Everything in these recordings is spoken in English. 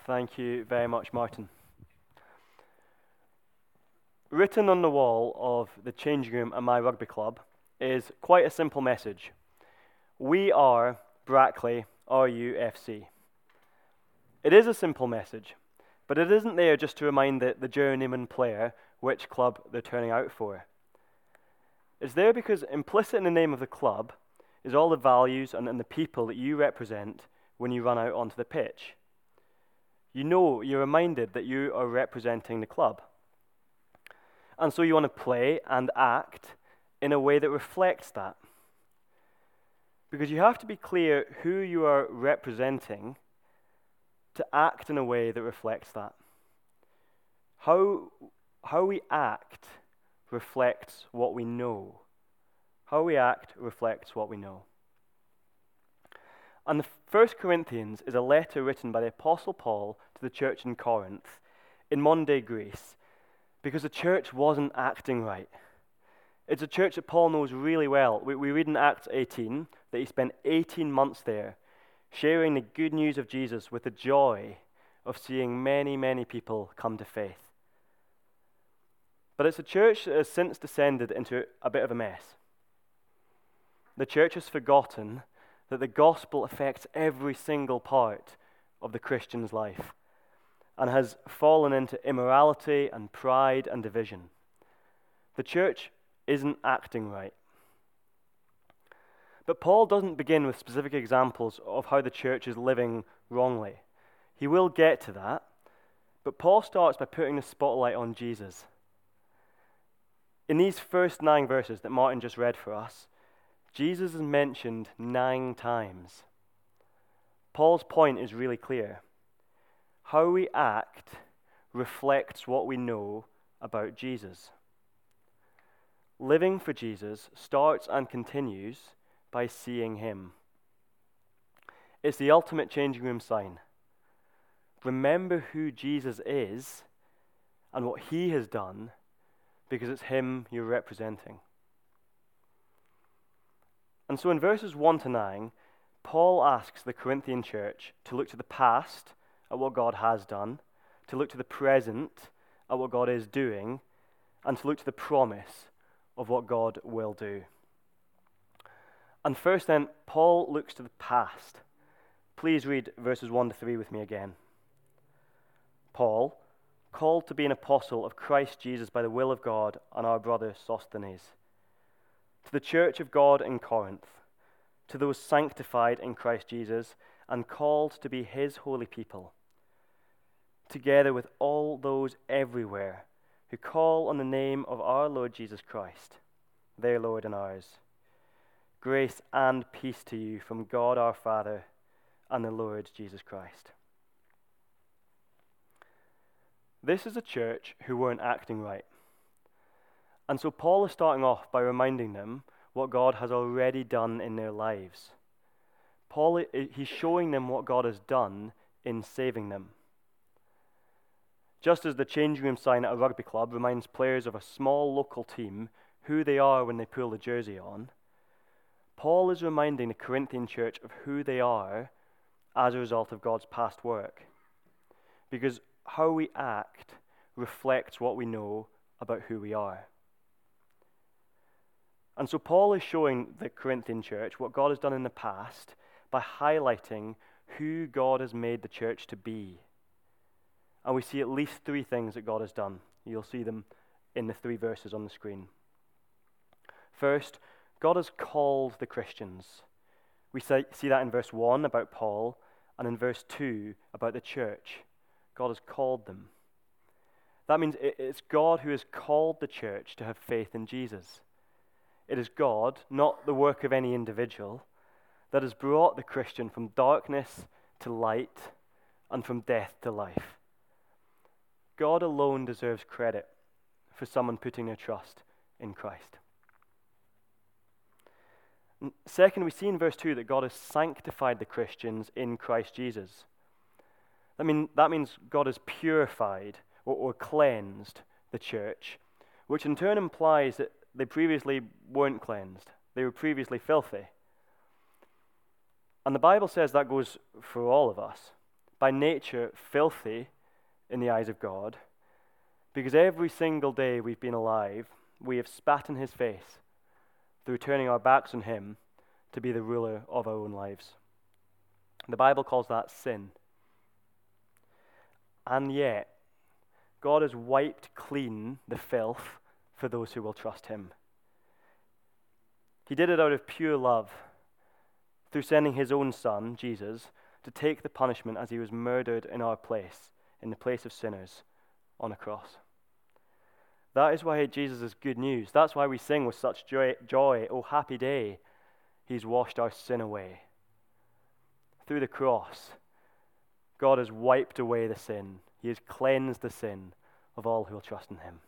Thank you very much, Martin. Written on the wall of the changing room at my rugby club is quite a simple message. We are Brackley RUFC. It is a simple message, but it isn't there just to remind the journeyman player which club they're turning out for. It's there because implicit in the name of the club is all the values and the people that you represent when you run out onto the pitch. You're reminded that you are representing the club. And so you want to play and act in a way that reflects that. Because you have to be clear who you are representing to act in a way that reflects that. How we act reflects what we know. How we act reflects what we know. And the 1 Corinthians is a letter written by the Apostle Paul to the church in Corinth in modern-day Greece because the church wasn't acting right. It's a church that Paul knows really well. We read in Acts 18 that he spent 18 months there sharing the good news of Jesus with the joy of seeing many, many people come to faith. But it's a church that has since descended into a bit of a mess. The church has forgotten that the gospel affects every single part of the Christian's life and has fallen into immorality and pride and division. The church isn't acting right. But Paul doesn't begin with specific examples of how the church is living wrongly. He will get to that, but Paul starts by putting the spotlight on Jesus. In these first 9 verses that Martin just read for us, Jesus is mentioned 9 times. Paul's point is really clear. How we act reflects what we know about Jesus. Living for Jesus starts and continues by seeing him. It's the ultimate changing room sign. Remember who Jesus is and what he has done because it's him you're representing. And so in verses 1 to 9, Paul asks the Corinthian church to look to the past at what God has done, to look to the present at what God is doing, and to look to the promise of what God will do. And first then, Paul looks to the past. Please read verses 1 to 3 with me again. Paul, called to be an apostle of Christ Jesus by the will of God, and our brother Sosthenes, to the church of God in Corinth, to those sanctified in Christ Jesus and called to be his holy people, together with all those everywhere who call on the name of our Lord Jesus Christ, their Lord and ours. Grace and peace to you from God our Father and the Lord Jesus Christ. This is a church who weren't acting right. And so Paul is starting off by reminding them what God has already done in their lives. He's showing them what God has done in saving them. Just as the changing room sign at a rugby club reminds players of a small local team who they are when they pull the jersey on, Paul is reminding the Corinthian church of who they are as a result of God's past work. Because how we act reflects what we know about who we are. And so Paul is showing the Corinthian church what God has done in the past by highlighting who God has made the church to be. And we see at least 3 things that God has done. You'll see them in the 3 verses on the screen. First, God has called the Christians. We see that in verse 1 about Paul, and in verse 2 about the church. God has called them. That means it's God who has called the church to have faith in Jesus. It is God, not the work of any individual, that has brought the Christian from darkness to light and from death to life. God alone deserves credit for someone putting their trust in Christ. And second, we see in verse 2 that God has sanctified the Christians in Christ Jesus. That means God has purified or cleansed the church, which in turn implies that they previously weren't cleansed. They were previously filthy. And the Bible says that goes for all of us. by nature filthy in the eyes of God, because every single day we've been alive, we have spat in his face through turning our backs on him to be the ruler of our own lives. The Bible calls that sin. And yet, God has wiped clean the filth for those who will trust him. He did it out of pure love, through sending his own Son, Jesus, to take the punishment as he was murdered in our place, in the place of sinners, on a cross. That is why Jesus is good news. That's why we sing with such joy, "Oh, happy day, he's washed our sin away." Through the cross, God has wiped away the sin. He has cleansed the sin of all who will trust in him.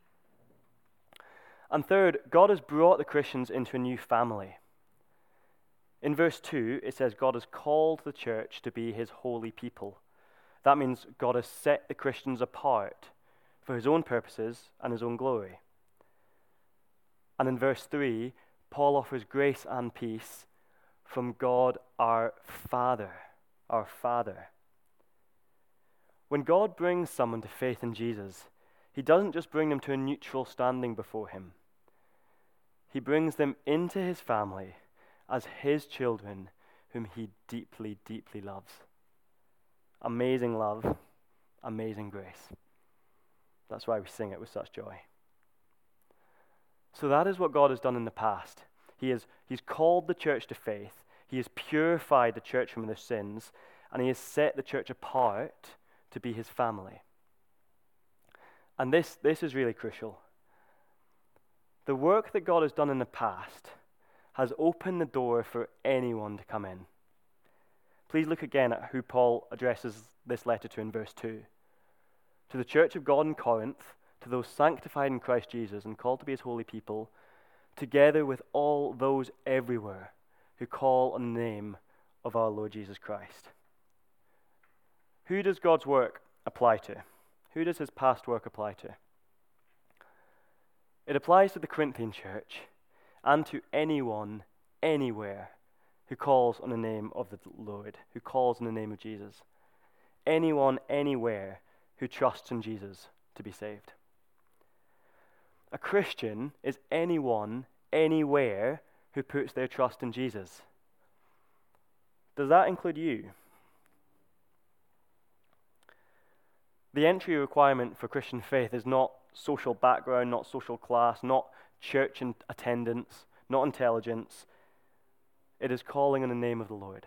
And third, God has brought the Christians into a new family. In verse 2, it says God has called the church to be his holy people. That means God has set the Christians apart for his own purposes and his own glory. And in verse 3, Paul offers grace and peace from God our Father, our Father. When God brings someone to faith in Jesus, he doesn't just bring them to a neutral standing before him. He brings them into his family as his children whom he deeply, deeply loves. Amazing love, amazing grace. That's why we sing it with such joy. So that is what God has done in the past. He's called the church to faith. He has purified the church from their sins, and he has set the church apart to be his family. And this is really crucial. The work that God has done in the past has opened the door for anyone to come in. Please look again at who Paul addresses this letter to in verse 2. To the church of God in Corinth, to those sanctified in Christ Jesus and called to be his holy people, together with all those everywhere who call on the name of our Lord Jesus Christ. Who does God's work apply to? Who does his past work apply to? It applies to the Corinthian church and to anyone, anywhere, who calls on the name of the Lord, who calls on the name of Jesus. Anyone, anywhere, who trusts in Jesus to be saved. A Christian is anyone, anywhere, who puts their trust in Jesus. Does that include you? The entry requirement for Christian faith is not social background, not social class, not church attendance, not intelligence. It is calling on the name of the Lord.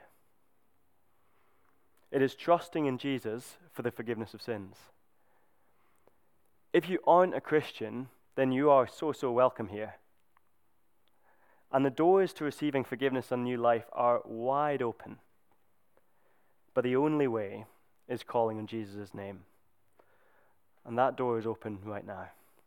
It is trusting in Jesus for the forgiveness of sins. If you aren't a Christian, then you are so welcome here. And the doors to receiving forgiveness and new life are wide open. But the only way is calling on Jesus' name. And that door is open right now.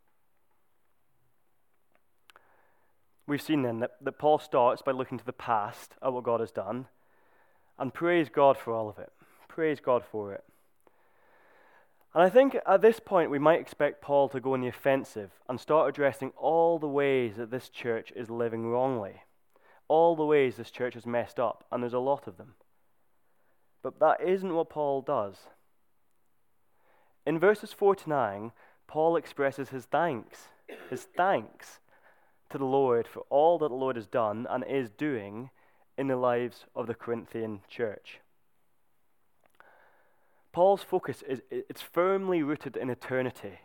We've seen then that Paul starts by looking to the past at what God has done and praise God for all of it. Praise God for it. And I think at this point we might expect Paul to go on the offensive and start addressing all the ways that this church is living wrongly, all the ways this church has messed up, and there's a lot of them. But that isn't what Paul does. In verses 4 to 9, Paul expresses his thanks to the Lord for all that the Lord has done and is doing in the lives of the Corinthian church. Paul's focus it's firmly rooted in eternity.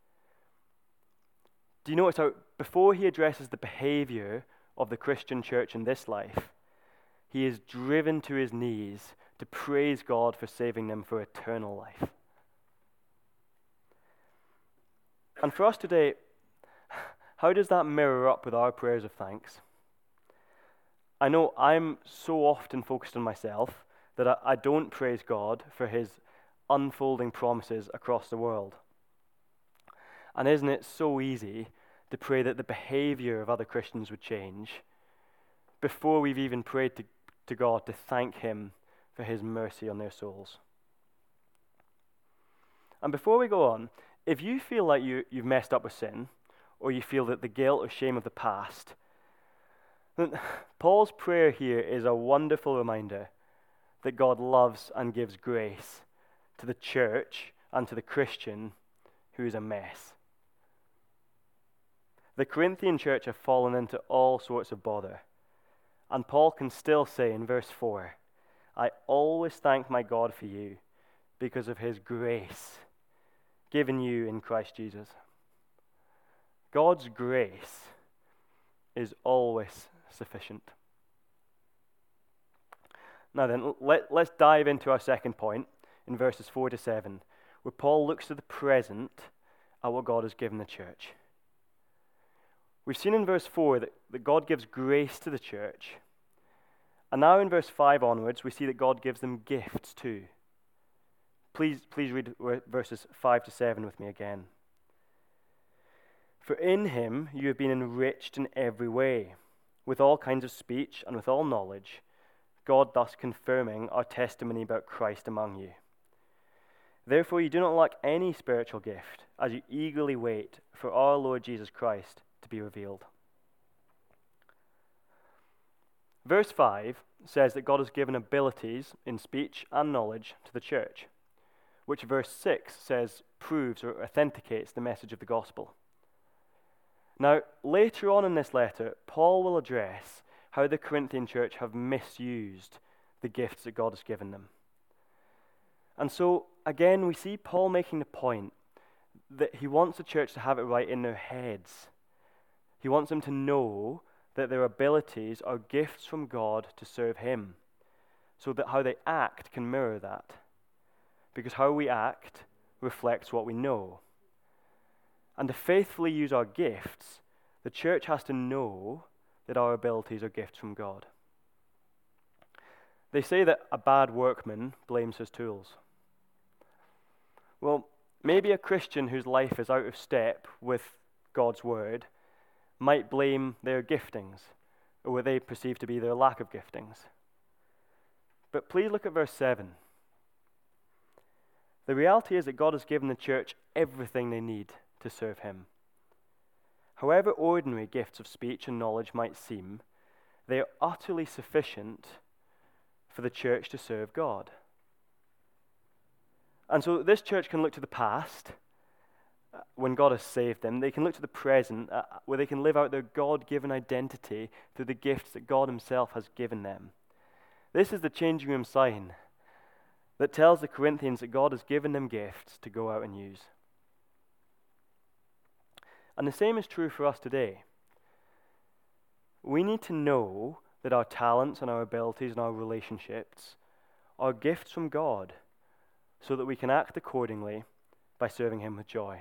Do you notice how before he addresses the behavior of the Christian church in this life, he is driven to his knees to praise God for saving them for eternal life. And for us today, how does that mirror up with our prayers of thanks? I know I'm so often focused on myself that I don't praise God for his unfolding promises across the world. And isn't it so easy to pray that the behavior of other Christians would change before we've even prayed to God to thank him for his mercy on their souls? And before we go on, if you feel like you've messed up with sin, or you feel that the guilt or shame of the past, then Paul's prayer here is a wonderful reminder that God loves and gives grace to the church and to the Christian who is a mess. The Corinthian church have fallen into all sorts of bother. And Paul can still say in verse 4, I always thank my God for you because of his grace given you in Christ Jesus. God's grace is always sufficient. Now then, let's dive into our second point in verses 4 to 7, where Paul looks to the present at what God has given the church. We've seen in verse 4 that God gives grace to the church. And now in verse 5 onwards, we see that God gives them gifts too. Please read verses 5 to 7 with me again. For in him you have been enriched in every way, with all kinds of speech and with all knowledge, God thus confirming our testimony about Christ among you. Therefore you do not lack any spiritual gift, as you eagerly wait for our Lord Jesus Christ to be revealed. Verse 5 says that God has given abilities in speech and knowledge to the church, which verse 6 says proves or authenticates the message of the gospel. Now, later on in this letter, Paul will address how the Corinthian church have misused the gifts that God has given them. And so, again, we see Paul making the point that he wants the church to have it right in their heads. He wants them to know that their abilities are gifts from God to serve him, so that how they act can mirror that. Because how we act reflects what we know. And to faithfully use our gifts, the church has to know that our abilities are gifts from God. They say that a bad workman blames his tools. Well, maybe a Christian whose life is out of step with God's word might blame their giftings, or what they perceive to be their lack of giftings. But please look at verse 7. The reality is that God has given the church everything they need to serve him. However ordinary gifts of speech and knowledge might seem, they are utterly sufficient for the church to serve God. And so this church can look to the past, when God has saved them. They can look to the present, where they can live out their God-given identity through the gifts that God himself has given them. This is the changing room sign that tells the Corinthians that God has given them gifts to go out and use. And the same is true for us today. We need to know that our talents and our abilities and our relationships are gifts from God, so that we can act accordingly by serving him with joy.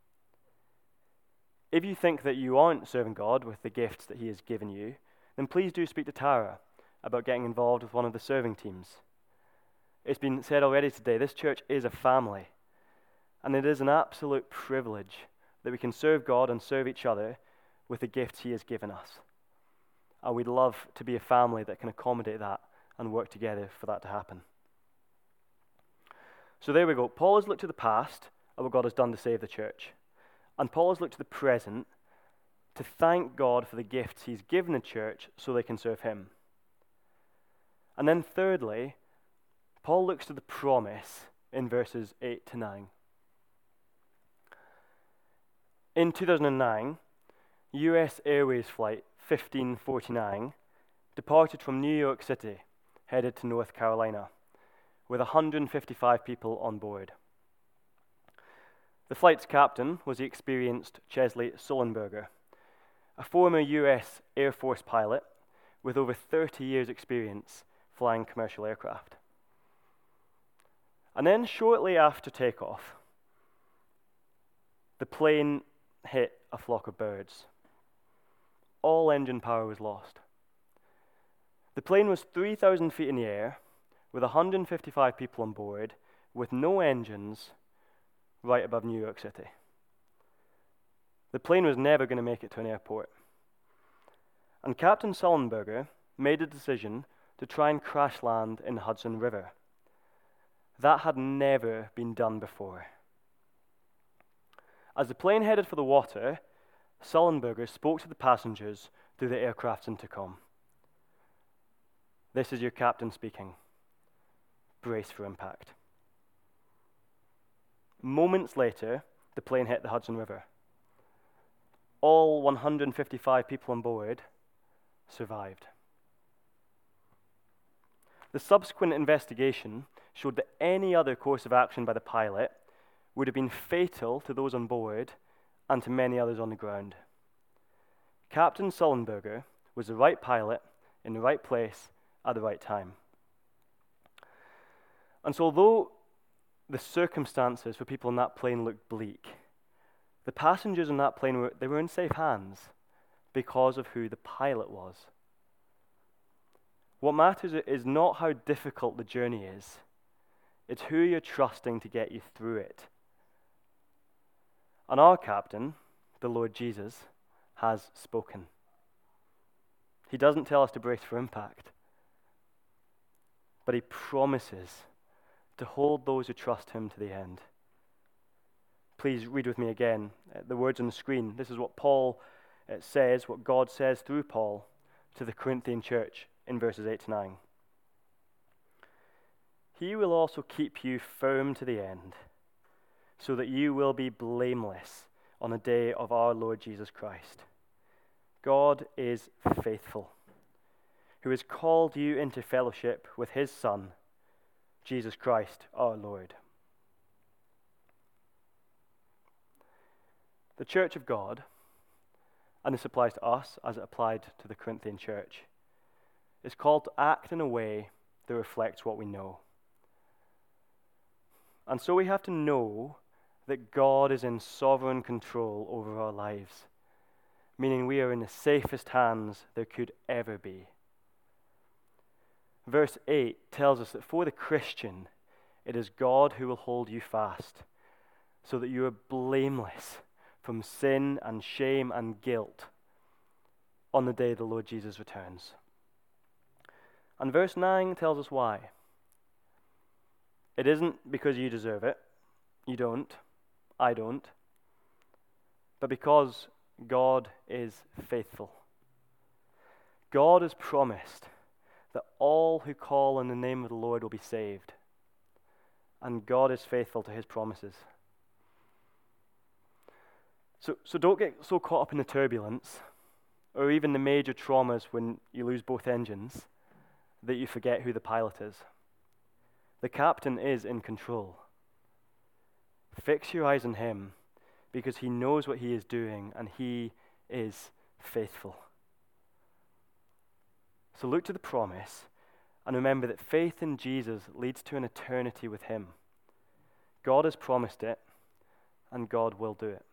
If you think that you aren't serving God with the gifts that he has given you, then please do speak to Tara about getting involved with one of the serving teams. It's been said already today, this church is a family, and it is an absolute privilege that we can serve God and serve each other with the gifts he has given us. And we'd love to be a family that can accommodate that and work together for that to happen. So there we go. Paul has looked to the past at what God has done to save the church. And Paul has looked to the present to thank God for the gifts he's given the church so they can serve him. And then thirdly, Paul looks to the promise in verses 8 to 9. In 2009, US Airways flight 1549 departed from New York City, headed to North Carolina, with 155 people on board. The flight's captain was the experienced Chesley Sullenberger, a former US Air Force pilot with over 30 years' experience flying commercial aircraft. And then shortly after takeoff, the plane hit a flock of birds. All engine power was lost. The plane was 3,000 feet in the air, with 155 people on board, with no engines, right above New York City. The plane was never going to make it to an airport. And Captain Sullenberger made a decision to try and crash land in the Hudson River. That had never been done before. As the plane headed for the water, Sullenberger spoke to the passengers through the aircraft's intercom. "This is your captain speaking. Brace for impact." moments later, the plane hit the Hudson River. All 155 people on board survived. The subsequent investigation showed that any other course of action by the pilot would have been fatal to those on board and to many others on the ground. Captain Sullenberger was the right pilot in the right place at the right time. And so although the circumstances for people on that plane looked bleak, the passengers on that plane were in safe hands because of who the pilot was. What matters is not how difficult the journey is, it's who you're trusting to get you through it. And our captain, the Lord Jesus, has spoken. He doesn't tell us to brace for impact, but he promises to hold those who trust him to the end. Please read with me again the words on the screen. This is what Paul says, what God says through Paul to the Corinthian church in verses 8 to 9. He will also keep you firm to the end, so that you will be blameless on the day of our Lord Jesus Christ. God is faithful, who has called you into fellowship with his Son, Jesus Christ our Lord. The church of God, and this applies to us as it applied to the Corinthian church, is called to act in a way that reflects what we know. And so we have to know that God is in sovereign control over our lives, meaning we are in the safest hands there could ever be. Verse 8 tells us that for the Christian, it is God who will hold you fast, so that you are blameless from sin and shame and guilt on the day the Lord Jesus returns. And verse 9 tells us why. It isn't because you deserve it. You don't. I don't. But because God is faithful. God has promised that all who call on the name of the Lord will be saved. And God is faithful to his promises. So don't get so caught up in the turbulence or even the major traumas when you lose both engines that you forget who the pilot is. The captain is in control. Fix your eyes on him because he knows what he is doing and he is faithful. So look to the promise and remember that faith in Jesus leads to an eternity with him. God has promised it and God will do it.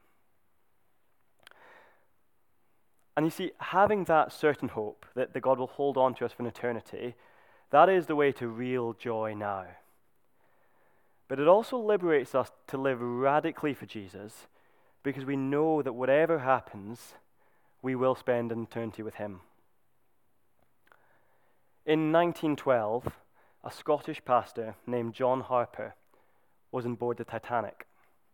And you see, having that certain hope that God will hold on to us for an eternity, that is the way to real joy now. But it also liberates us to live radically for Jesus because we know that whatever happens, we will spend an eternity with him. In 1912, a Scottish pastor named John Harper was on board the Titanic.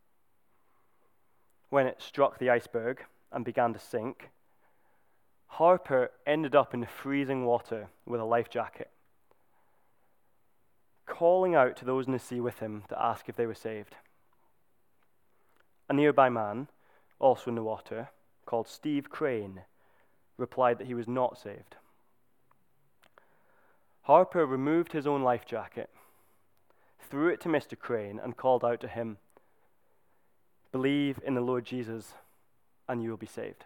When it struck the iceberg and began to sink, Harper ended up in the freezing water with a life jacket, calling out to those in the sea with him to ask if they were saved. A nearby man, also in the water, called Steve Crane, replied that he was not saved. Harper removed his own life jacket, threw it to Mr. Crane, and called out to him, "Believe in the Lord Jesus, and you will be saved."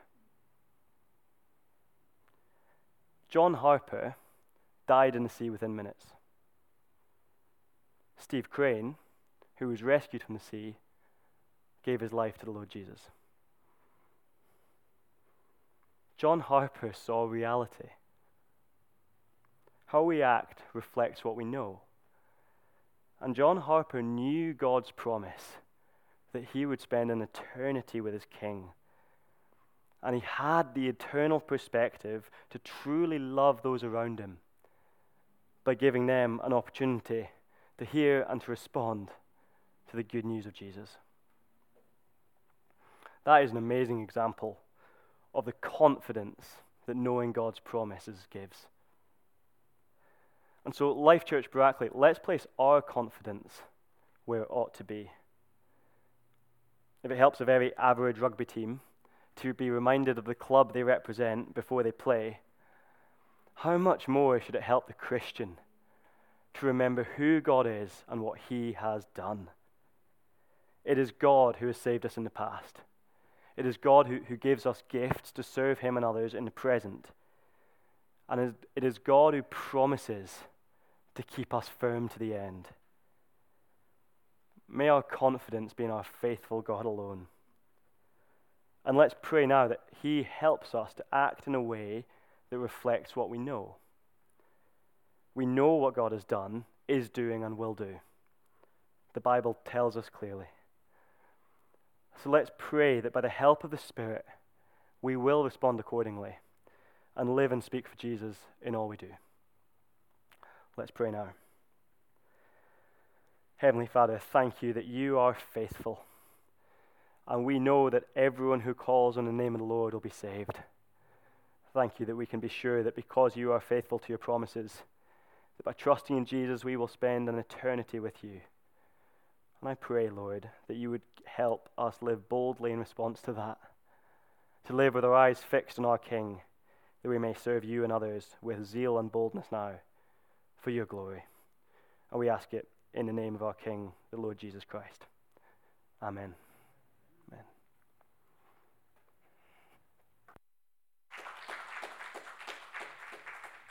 John Harper died in the sea within minutes. Steve Crane, who was rescued from the sea, gave his life to the Lord Jesus. John Harper saw reality. How we act reflects what we know. And John Harper knew God's promise that he would spend an eternity with his King. And he had the eternal perspective to truly love those around him by giving them an opportunity to hear and to respond to the good news of Jesus. That is an amazing example of the confidence that knowing God's promises gives. And so, Life Church Brackley, let's place our confidence where it ought to be. if it helps a very average rugby team to be reminded of the club they represent before they play, how much more should it help the Christian to remember who God is and what he has done? It is God who has saved us in the past. It is God who gives us gifts to serve him and others in the present. And it is God who promises to keep us firm to the end. May our confidence be in our faithful God alone. And let's pray now that he helps us to act in a way that reflects what we know. We know what God has done, is doing, and will do. The Bible tells us clearly. So let's pray that by the help of the Spirit, we will respond accordingly and live and speak for Jesus in all we do. Let's pray now. Heavenly Father, thank you that you are faithful. And we know that everyone who calls on the name of the Lord will be saved. Thank you that we can be sure that because you are faithful to your promises, that by trusting in Jesus we will spend an eternity with you. And I pray, Lord, that you would help us live boldly in response to that, to live with our eyes fixed on our King, that we may serve you and others with zeal and boldness now for your glory. And we ask it in the name of our King, the Lord Jesus Christ. Amen.